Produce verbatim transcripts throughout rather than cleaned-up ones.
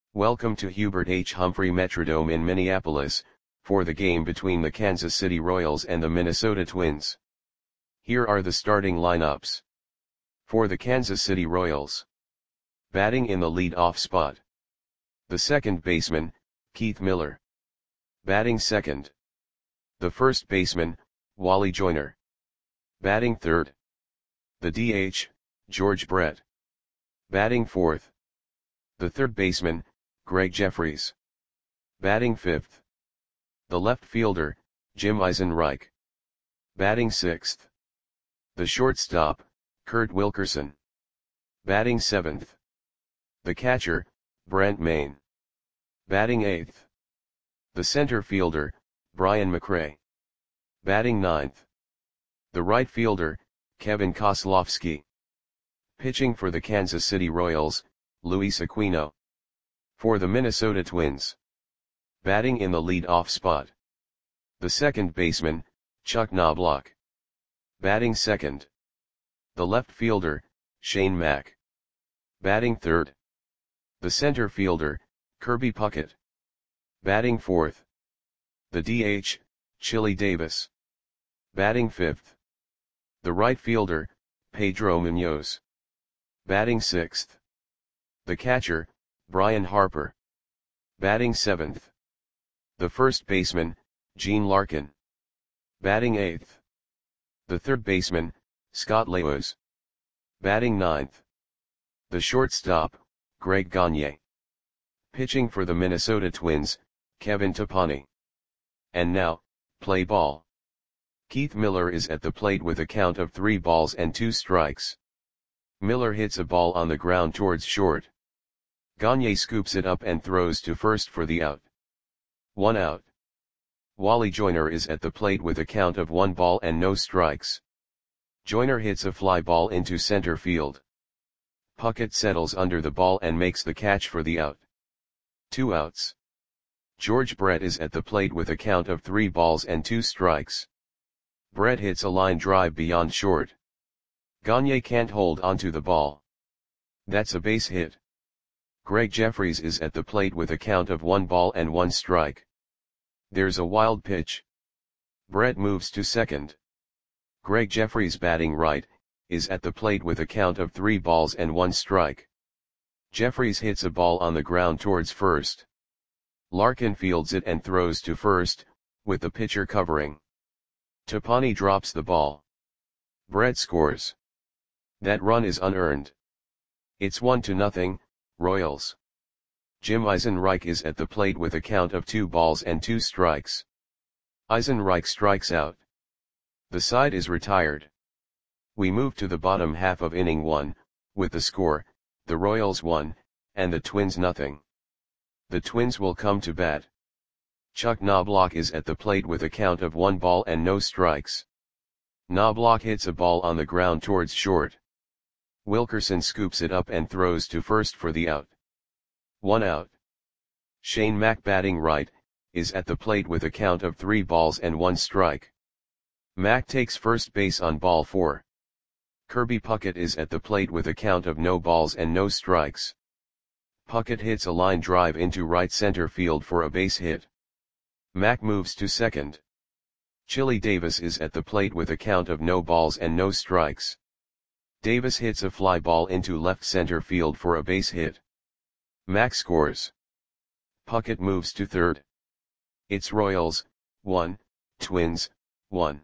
Welcome to Hubert H. Humphrey Metrodome in Minneapolis, for the game between the Kansas City Royals and the Minnesota Twins. Here are the starting lineups. For the Kansas City Royals. Batting in the lead-off spot. The second baseman, Keith Miller. Batting second. The first baseman, Wally Joyner. Batting third. The D H, George Brett. Batting fourth. The third baseman, Greg Jeffries. Batting fifth. The left fielder, Jim Eisenreich. Batting sixth. The shortstop, Kurt Wilkerson. Batting seventh. The catcher, Brent Mayne. Batting eighth. The center fielder, Brian McRae. Batting ninth. The right fielder, Kevin Kozlowski. Pitching for the Kansas City Royals, Luis Aquino. For the Minnesota Twins. Batting in the lead-off spot. The second baseman, Chuck Knobloch. Batting second. The left fielder, Shane Mack. Batting third. The center fielder, Kirby Puckett. Batting fourth. The D H, Chili Davis. Batting fifth. The right fielder, Pedro Munoz. Batting sixth. The catcher, Brian Harper. Batting seventh. The first baseman, Gene Larkin. Batting eighth. The third baseman, Scott Lewis. Batting ninth. The shortstop, Greg Gagne. Pitching for the Minnesota Twins, Kevin Tapani. And now, play ball. Keith Miller is at the plate with a count of three balls and two strikes. Miller hits a ball on the ground towards short. Gagne scoops it up and throws to first for the out. One out. Wally Joyner is at the plate with a count of one ball and no strikes. Joyner hits a fly ball into center field. Puckett settles under the ball and makes the catch for the out. Two outs. George Brett is at the plate with a count of three balls and two strikes. Brett hits a line drive beyond short. Gagne can't hold onto the ball. That's a base hit. Greg Jeffries is at the plate with a count of one ball and one strike. There's a wild pitch. Brett moves to second. Greg Jeffries, batting right, is at the plate with a count of three balls and one strike. Jeffries hits a ball on the ground towards first. Larkin fields it and throws to first, with the pitcher covering. Tapani drops the ball. Brett scores. That run is unearned. It's one to nothing, Royals. Jim Eisenreich is at the plate with a count of two balls and two strikes. Eisenreich strikes out. The side is retired. We move to the bottom half of inning one, with the score, the Royals one, and the Twins nothing. The Twins will come to bat. Chuck Knobloch is at the plate with a count of one ball and no strikes. Knobloch hits a ball on the ground towards short. Wilkerson scoops it up and throws to first for the out. One out. Shane Mack, batting right, is at the plate with a count of three balls and one strike. Mack takes first base on ball four. Kirby Puckett is at the plate with a count of no balls and no strikes. Puckett hits a line drive into right center field for a base hit. Mack moves to second. Chili Davis is at the plate with a count of no balls and no strikes. Davis hits a fly ball into left center field for a base hit. Mack scores. Puckett moves to third. It's Royals, one, Twins, one.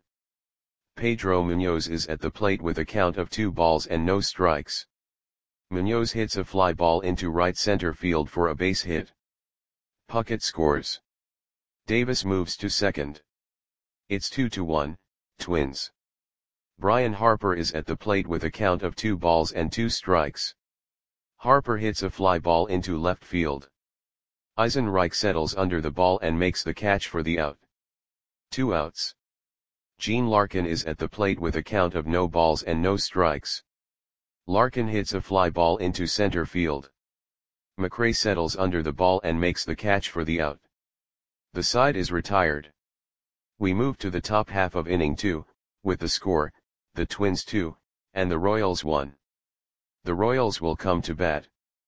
Pedro Munoz is at the plate with a count of two balls and no strikes. Munoz hits a fly ball into right center field for a base hit. Puckett scores. Davis moves to second. It's two to one, Twins. Brian Harper is at the plate with a count of two balls and two strikes. Harper hits a fly ball into left field. Eisenreich settles under the ball and makes the catch for the out. Two outs. Gene Larkin is at the plate with a count of no balls and no strikes. Larkin hits a fly ball into center field. McRae settles under the ball and makes the catch for the out. The side is retired. We move to the top half of inning two, with the score, the Twins two, and the Royals one. The Royals will come to bat.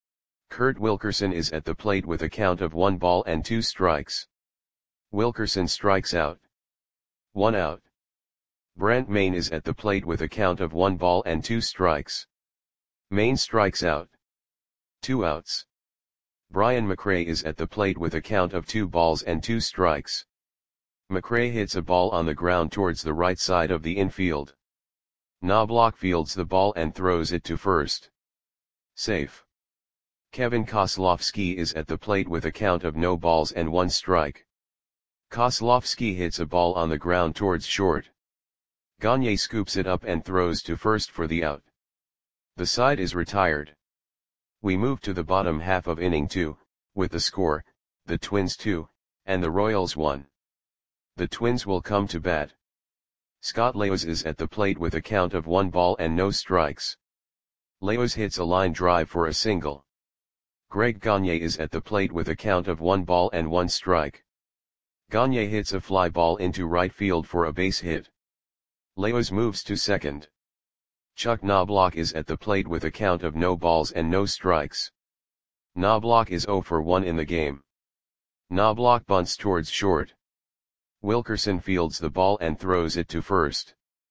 Kurt Wilkerson is at the plate with a count of one ball and two strikes. Wilkerson strikes out. One out. Brent Mayne is at the plate with a count of one ball and two strikes. Mayne strikes out. Two outs. Brian McRae is at the plate with a count of two balls and two strikes. McRae hits a ball on the ground towards the right side of the infield. Knobloch fields the ball and throws it to first. Safe. Kevin Kozlowski is at the plate with a count of no balls and one strike. Kozlowski hits a ball on the ground towards short. Gagne scoops it up and throws to first for the out. The side is retired. We move to the bottom half of inning two, with the score, the Twins two, and the Royals one. The Twins will come to bat. Scott Leos is at the plate with a count of one ball and no strikes. Leos hits a line drive for a single. Greg Gagne is at the plate with a count of one ball and one strike. Gagne hits a fly ball into right field for a base hit. Leos moves to second. Chuck Knobloch is at the plate with a count of no balls and no strikes. Knobloch is zero for one in the game. Knobloch bunts towards short. Wilkerson fields the ball and throws it to first.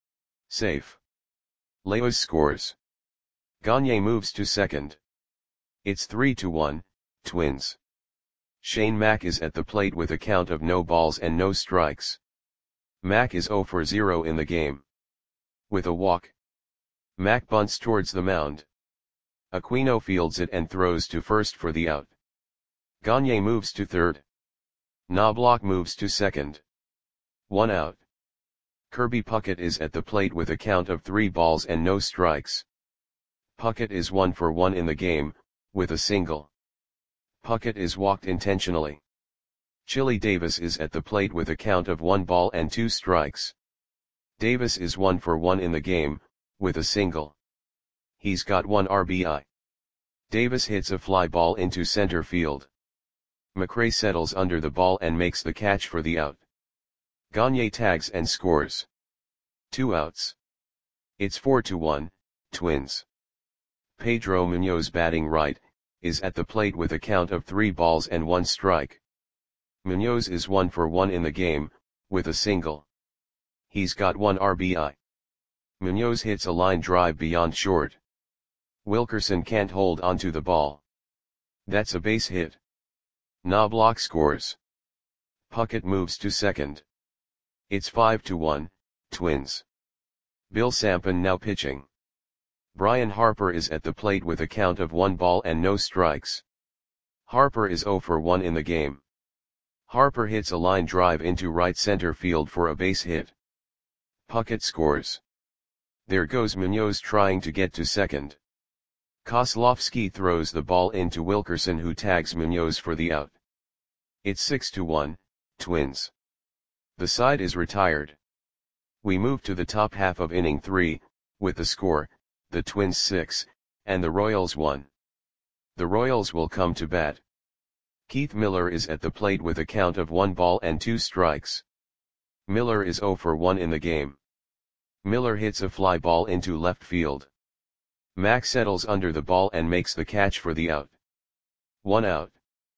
Safe. Leos scores. Gagne moves to second. It's three to one, Twins. Shane Mack is at the plate with a count of no balls and no strikes. Mack is zero for zero in the game. With a walk. Mack bunts towards the mound. Aquino fields it and throws to first for the out. Gagne moves to third. Knobloch moves to second. One out. Kirby Puckett is at the plate with a count of three balls and no strikes. Puckett is one for one in the game, with a single. Puckett is walked intentionally. Chili Davis is at the plate with a count of one ball and two strikes. Davis is one for one in the game, with a single. He's got one R B I. Davis hits a fly ball into center field. McRae settles under the ball and makes the catch for the out. Gagne tags and scores. Two outs. It's four to one, Twins. Pedro Munoz, batting right, is at the plate with a count of three balls and one strike. Munoz is one for one in the game, with a single. He's got one R B I. Munoz hits a line drive beyond short. Wilkerson can't hold onto the ball. That's a base hit. Knobloch scores. Puckett moves to second. It's five to one, Twins. Bill Sampson now pitching. Brian Harper is at the plate with a count of one ball and no strikes. Harper is zero for one in the game. Harper hits a line drive into right center field for a base hit. Puckett scores. There goes Munoz trying to get to second. Kozlowski throws the ball into Wilkerson, who tags Munoz for the out. It's six to one, Twins. The side is retired. We move to the top half of inning three, with the score, the Twins six, and the Royals one. The Royals will come to bat. Keith Miller is at the plate with a count of one ball and two strikes. Miller is zero for one in the game. Miller hits a fly ball into left field. Mack settles under the ball and makes the catch for the out. One out.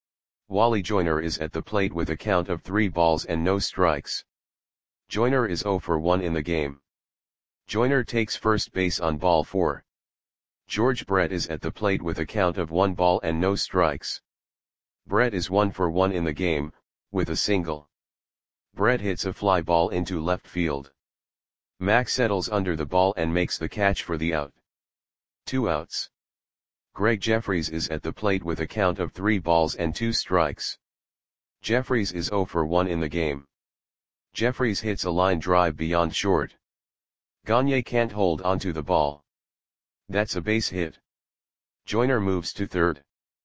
Wally Joyner is at the plate with a count of three balls and no strikes. Joyner is zero for one in the game. Joyner takes first base on ball four. George Brett is at the plate with a count of one ball and no strikes. Brett is one for one in the game, with a single. Brett hits a fly ball into left field. Mack settles under the ball and makes the catch for the out. Two outs. Greg Jeffries is at the plate with a count of three balls and two strikes. Jeffries is zero for one in the game. Jeffries hits a line drive beyond short. Gagne can't hold onto the ball. That's a base hit. Joyner moves to third.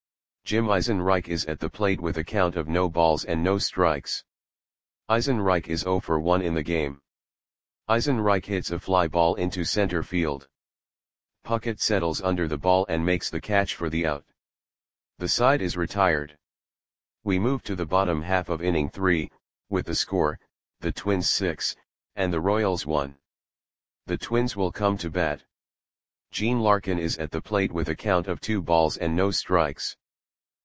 Jim Eisenreich is at the plate with a count of no balls and no strikes. Eisenreich is zero for one in the game. Eisenreich hits a fly ball into center field. Puckett settles under the ball and makes the catch for the out. The side is retired. We move to the bottom half of inning three, with the score, the Twins six, and the Royals one. The Twins will come to bat. Gene Larkin is at the plate with a count of two balls and no strikes.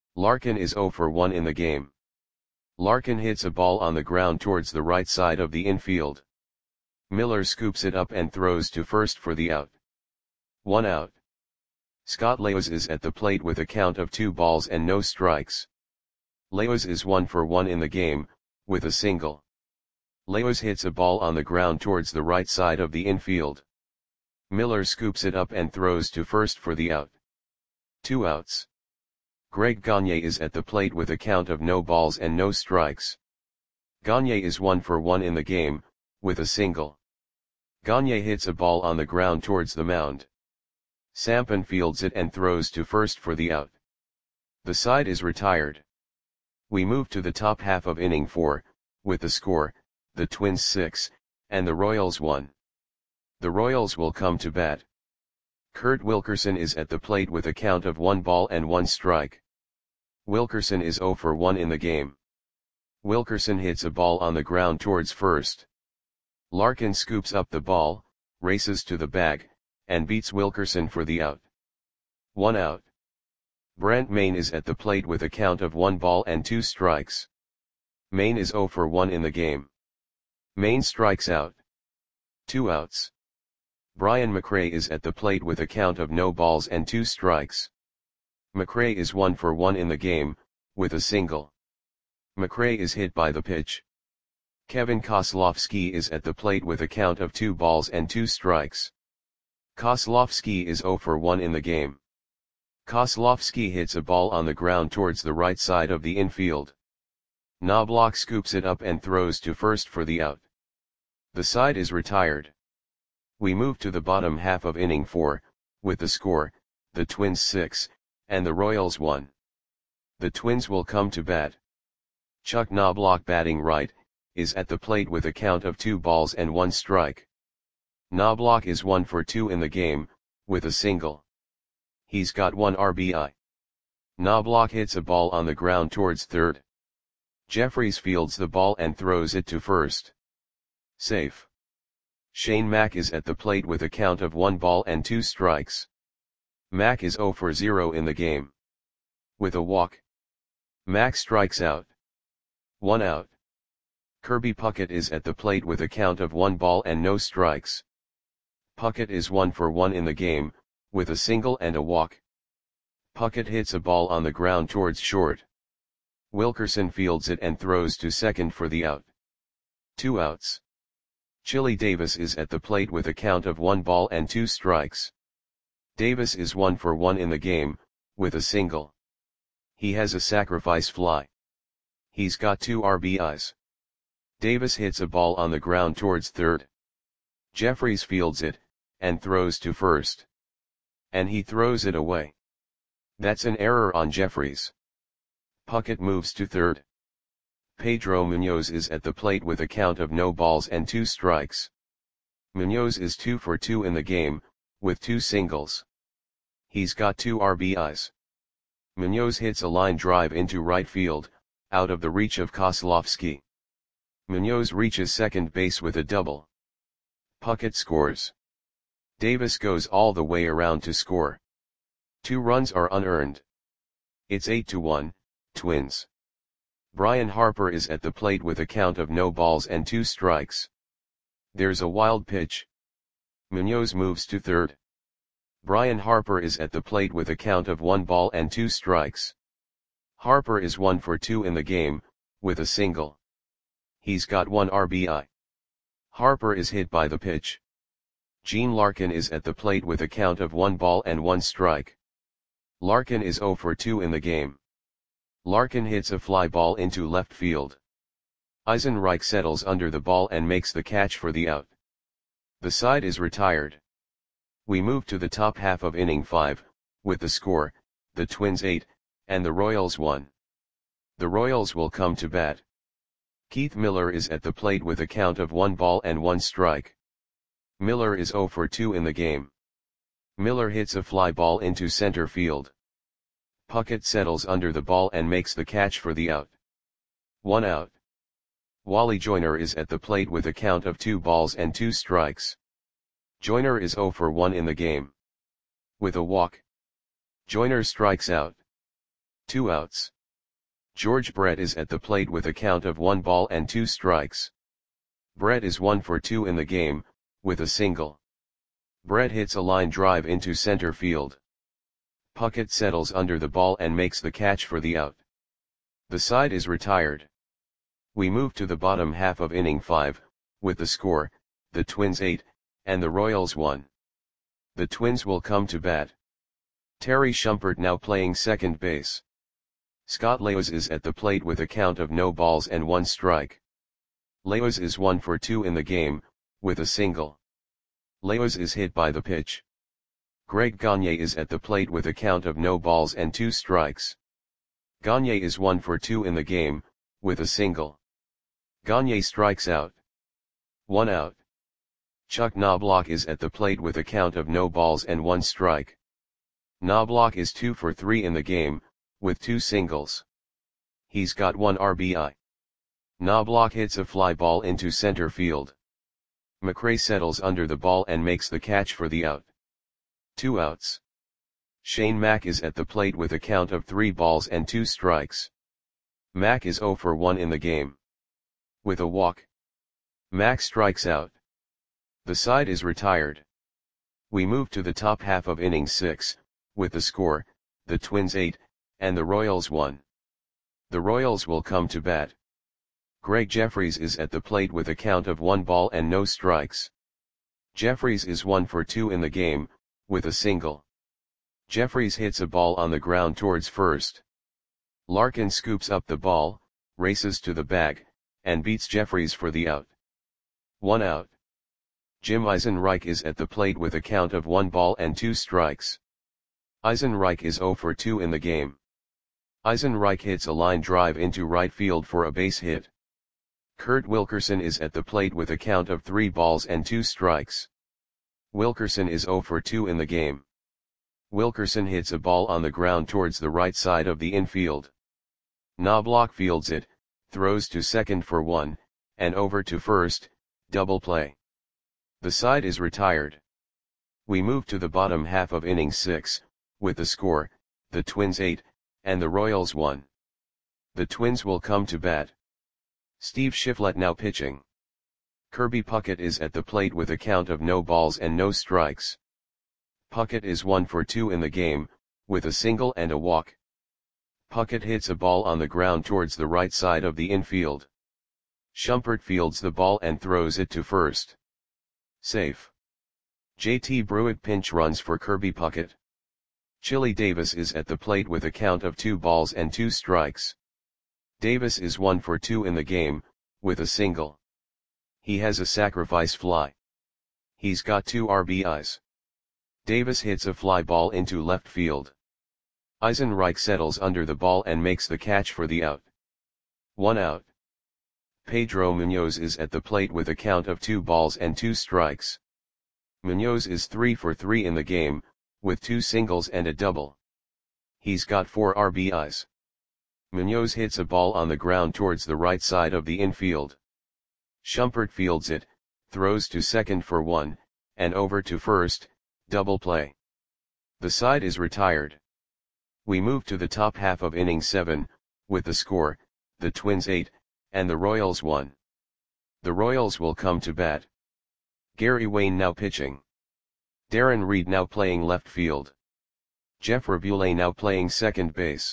Larkin is zero for one in the game. Larkin hits a ball on the ground towards the right side of the infield. Miller scoops it up and throws to first for the out. One out. Scott Leos is at the plate with a count of two balls and no strikes. Leos is one for one in the game, with a single. Leos hits a ball on the ground towards the right side of the infield. Miller scoops it up and throws to first for the out. Two outs. Greg Gagne is at the plate with a count of no balls and no strikes. Gagne is one for one in the game, with a single. Gagne hits a ball on the ground towards the mound. Sampan fields it and throws to first for the out. The side is retired. We move to the top half of inning four, with the score, the Twins six, and the Royals one. The Royals will come to bat. Kurt Wilkerson is at the plate with a count of one ball and one strike. Wilkerson is zero for one in the game. Wilkerson hits a ball on the ground towards first. Larkin scoops up the ball, races to the bag, and beats Wilkerson for the out. One out. Brent Mayne is at the plate with a count of one ball and two strikes. Mayne is zero for one in the game. Mayne strikes out. Two outs. Brian McRae is at the plate with a count of no balls and two strikes. McRae is one for one in the game, with a single. McRae is hit by the pitch. Kevin Kozlowski is at the plate with a count of two balls and two strikes. Kozlowski is zero for one in the game. Kozlowski hits a ball on the ground towards the right side of the infield. Knobloch scoops it up and throws to first for the out. The side is retired. We move to the bottom half of inning four, with the score, the Twins six, and the Royals one. The Twins will come to bat. Chuck Knobloch, batting right, is at the plate with a count of two balls and one strike. Knobloch is one for two in the game, with a single. He's got one R B I. Knobloch hits a ball on the ground towards third. Jeffries fields the ball and throws it to first. Safe. Shane Mack is at the plate with a count of one ball and two strikes. Mack is zero for zero in the game. With a walk. Mack strikes out. One out. Kirby Puckett is at the plate with a count of one ball and no strikes. Puckett is one for one in the game, with a single and a walk. Puckett hits a ball on the ground towards short. Wilkerson fields it and throws to second for the out. Two outs. Chili Davis is at the plate with a count of one ball and two strikes. Davis is one for one in the game, with a single. He has a sacrifice fly. He's got two R B Is. Davis hits a ball on the ground towards third. Jeffries fields it, and throws to first. And he throws it away. That's an error on Jeffries. Puckett moves to third. Pedro Munoz is at the plate with a count of no balls and two strikes. Munoz is two for two in the game, with two singles. He's got two R B Is. Munoz hits a line drive into right field, out of the reach of Kozlowski. Munoz reaches second base with a double. Puckett scores. Davis goes all the way around to score. Two runs are unearned. It's eight to one, Twins. Brian Harper is at the plate with a count of no balls and two strikes. There's a wild pitch. Munoz moves to third. Brian Harper is at the plate with a count of one ball and two strikes. Harper is one for two in the game, with a single. He's got one R B I. Harper is hit by the pitch. Gene Larkin is at the plate with a count of one ball and one strike. Larkin is zero for two in the game. Larkin hits a fly ball into left field. Eisenreich settles under the ball and makes the catch for the out. The side is retired. We move to the top half of inning five, with the score, the Twins eight, and the Royals one. The Royals will come to bat. Keith Miller is at the plate with a count of one ball and one strike. Miller is zero for two in the game. Miller hits a fly ball into center field. Puckett settles under the ball and makes the catch for the out. One out. Wally Joyner is at the plate with a count of two balls and two strikes. Joyner is zero for one in the game. With a walk. Joyner strikes out. Two outs. George Brett is at the plate with a count of one ball and two strikes. Brett is one for two in the game, with a single. Brett hits a line drive into center field. Puckett settles under the ball and makes the catch for the out. The side is retired. We move to the bottom half of inning five, with the score, the Twins eight, and the Royals one. The Twins will come to bat. Terry Shumpert now playing second base. Scott Laos is at the plate with a count of no balls and one strike. Laos is one for two in the game, with a single. Laos is hit by the pitch. Greg Gagne is at the plate with a count of no balls and two strikes. Gagne is one for two in the game, with a single. Gagne strikes out. One out. Chuck Knobloch is at the plate with a count of no balls and one strike. Knobloch is two for three in the game, with two singles. He's got one R B I. Knobloch hits a fly ball into center field. McRae settles under the ball and makes the catch for the out. Two outs. Shane Mack is at the plate with a count of three balls and two strikes. Mack is zero for one in the game. With a walk. Mack strikes out. The side is retired. We move to the top half of inning six, with the score, the Twins eight, and the Royals one. The Royals will come to bat. Greg Jeffries is at the plate with a count of one ball and no strikes. Jeffries is one for two in the game, with a single. Jeffries hits a ball on the ground towards first. Larkin scoops up the ball, races to the bag, and beats Jeffries for the out. One out. Jim Eisenreich is at the plate with a count of one ball and two strikes. Eisenreich is zero for two in the game. Eisenreich hits a line drive into right field for a base hit. Kurt Wilkerson is at the plate with a count of three balls and two strikes. Wilkerson is zero for two in the game. Wilkerson hits a ball on the ground towards the right side of the infield. Knobloch fields it, throws to second for one, and over to first, double play. The side is retired. We move to the bottom half of inning six, with the score, the Twins eight, and the Royals one. The Twins will come to bat. Steve Shiflett now pitching. Kirby Puckett is at the plate with a count of no balls and no strikes. Puckett is one for two in the game, with a single and a walk. Puckett hits a ball on the ground towards the right side of the infield. Shumpert fields the ball and throws it to first. Safe. J T Brewitt pinch runs for Kirby Puckett. Chili Davis is at the plate with a count of two balls and two strikes. Davis is one for two in the game, with a single. He has a sacrifice fly. He's got two R B Is. Davis hits a fly ball into left field. Eisenreich settles under the ball and makes the catch for the out. One out. Pedro Munoz is at the plate with a count of two balls and two strikes. Munoz is three for three in the game, with two singles and a double. He's got four R B Is. Munoz hits a ball on the ground towards the right side of the infield. Shumpert fields it, throws to second for one, and over to first, double play. The side is retired. We move to the top half of inning seven, with the score, the Twins eight, and the Royals one. The Royals will come to bat. Gary Wayne now pitching. Darren Reed now playing left field. Jeff Rabule now playing second base.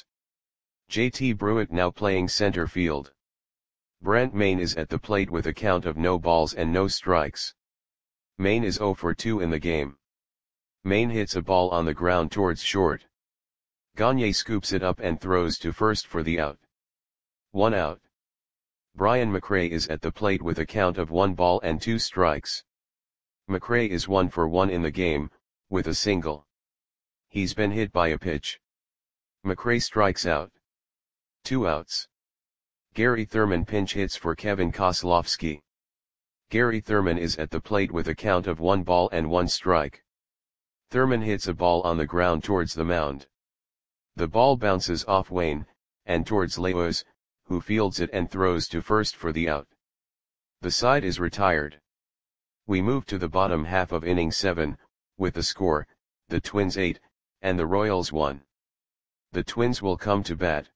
J T Brewitt now playing center field. Brent Maine is at the plate with a count of no balls and no strikes. Maine is zero for two in the game. Maine hits a ball on the ground towards short. Gagne scoops it up and throws to first for the out. One out. Brian McRae is at the plate with a count of one ball and two strikes. McRae is one for one in the game, with a single. He's been hit by a pitch. McRae strikes out. Two outs. Gary Thurman pinch hits for Kevin Kozlowski. Gary Thurman is at the plate with a count of one ball and one strike. Thurman hits a ball on the ground towards the mound. The ball bounces off Wayne, and towards Laos, who fields it and throws to first for the out. The side is retired. We move to the bottom half of inning seven, with the score, the Twins eight, and the Royals one. The Twins will come to bat.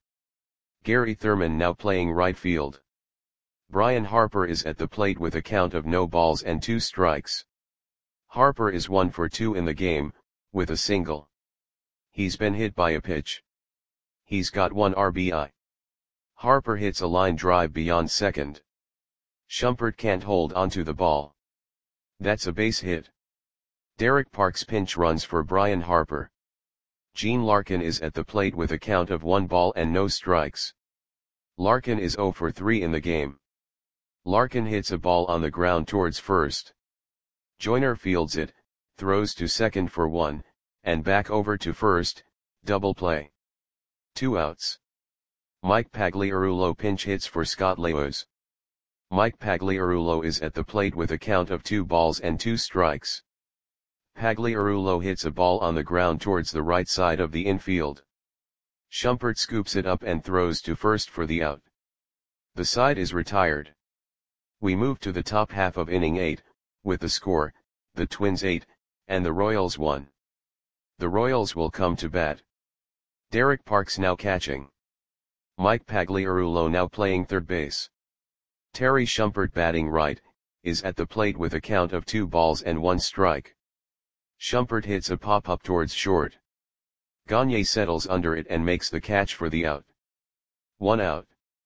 Gary Thurman now playing right field. Brian Harper is at the plate with a count of no balls and two strikes. Harper is one for two in the game, with a single. He's been hit by a pitch. He's got one R B I. Harper hits a line drive beyond second. Shumpert can't hold onto the ball. That's a base hit. Derek Parks pinch runs for Brian Harper. Gene Larkin is at the plate with a count of one ball and no strikes. Larkin is zero for three in the game. Larkin hits a ball on the ground towards first. Joyner fields it, throws to second for one, and back over to first, double play. Two outs. Mike Pagliarulo pinch hits for Scott Lewis. Mike Pagliarulo is at the plate with a count of two balls and two strikes. Pagliarulo hits a ball on the ground towards the right side of the infield. Shumpert scoops it up and throws to first for the out. The side is retired. We move to the top half of inning eight, with the score, the Twins eight, and the Royals one. The Royals will come to bat. Derek Parks now catching. Mike Pagliarulo now playing third base. Terry Shumpert batting right, is at the plate with a count of two balls and one strike. Shumpert hits a pop-up towards short. Gagne settles under it and makes the catch for the out. One out.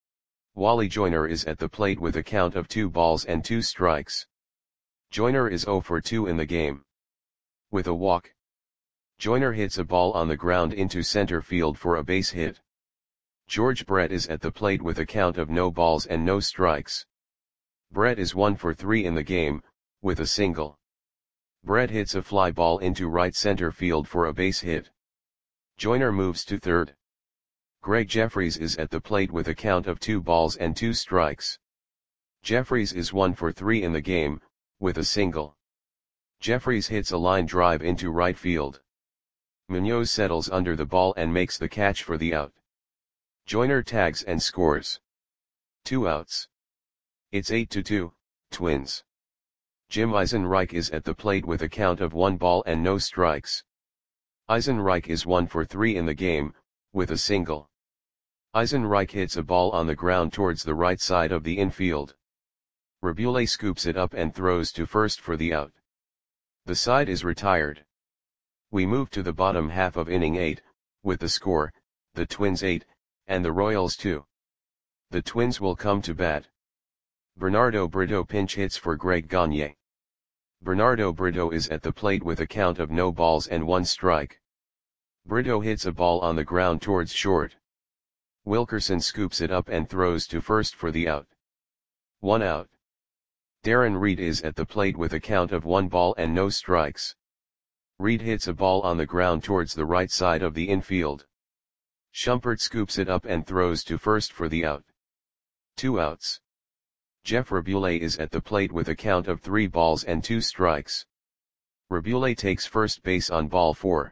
Wally Joyner is at the plate with a count of two balls and two strikes. Joyner is zero for two in the game. With a walk. Joyner hits a ball on the ground into center field for a base hit. George Brett is at the plate with a count of no balls and no strikes. Brett is one for three in the game, with a single. Brett hits a fly ball into right center field for a base hit. Joyner moves to third. Greg Jeffries is at the plate with a count of two balls and two strikes. Jeffries is one for three in the game, with a single. Jeffries hits a line drive into right field. Munoz settles under the ball and makes the catch for the out. Joyner tags and scores. Two outs. It's eight to two, Twins. Jim Eisenreich is at the plate with a count of one ball and no strikes. Eisenreich is one for three in the game, with a single. Eisenreich hits a ball on the ground towards the right side of the infield. Rabule scoops it up and throws to first for the out. The side is retired. We move to the bottom half of inning eight, with the score, the Twins eight, and the Royals two. The Twins will come to bat. Bernardo Brito pinch hits for Greg Gagne. Bernardo Brito is at the plate with a count of no balls and one strike. Brito hits a ball on the ground towards short. Wilkerson scoops it up and throws to first for the out. One out. Darren Reed is at the plate with a count of one ball and no strikes. Reed hits a ball on the ground towards the right side of the infield. Shumpert scoops it up and throws to first for the out. Two outs. Jeff Rabule is at the plate with a count of three balls and two strikes. Rabule takes first base on ball four.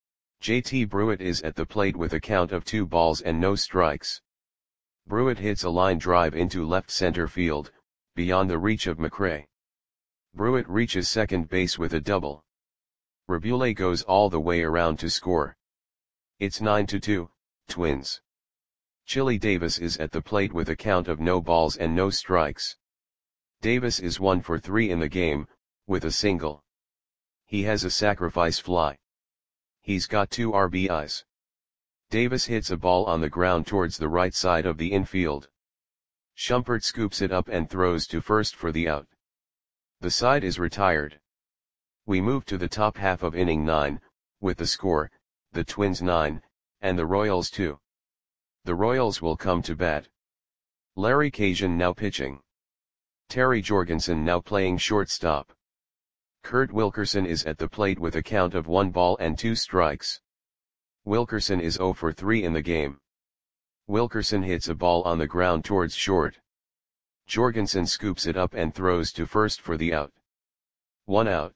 J T Brewitt is at the plate with a count of two balls and no strikes. Brewitt hits a line drive into left center field, beyond the reach of McRae. Brewitt reaches second base with a double. Rabule goes all the way around to score. It's nine to two, Twins. Chili Davis is at the plate with a count of no balls and no strikes. Davis is one for three in the game, with a single. He has a sacrifice fly. He's got two R B Is. Davis hits a ball on the ground towards the right side of the infield. Shumpert scoops it up and throws to first for the out. The side is retired. We move to the top half of inning nine, with the score, the Twins nine, and the Royals two. The Royals will come to bat. Larry Cajun now pitching. Terry Jorgensen now playing shortstop. Kurt Wilkerson is at the plate with a count of one ball and two strikes. Wilkerson is zero for three in the game. Wilkerson hits a ball on the ground towards short. Jorgensen scoops it up and throws to first for the out. One out.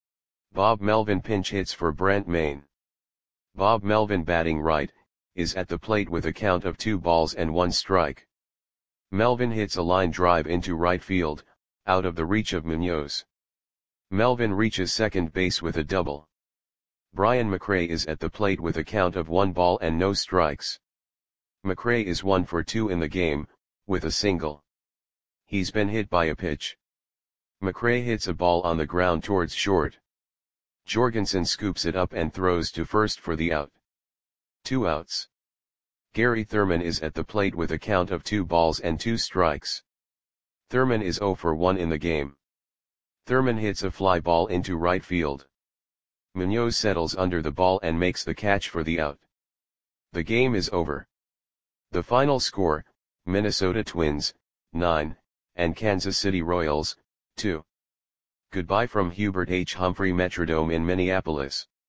Bob Melvin pinch hits for Brent Maine. Bob Melvin batting right, is at the plate with a count of two balls and one strike. Melvin hits a line drive into right field, out of the reach of Munoz. Melvin reaches second base with a double. Brian McRae is at the plate with a count of one ball and no strikes. McRae is one for two in the game, with a single. He's been hit by a pitch. McRae hits a ball on the ground towards short. Jorgensen scoops it up and throws to first for the out. Two outs. Gary Thurman is at the plate with a count of two balls and two strikes. Thurman is zero for one in the game. Thurman hits a fly ball into right field. Munoz settles under the ball and makes the catch for the out. The game is over. The final score, Minnesota Twins, nine, and Kansas City Royals, two. Goodbye from Hubert H. Humphrey Metrodome in Minneapolis.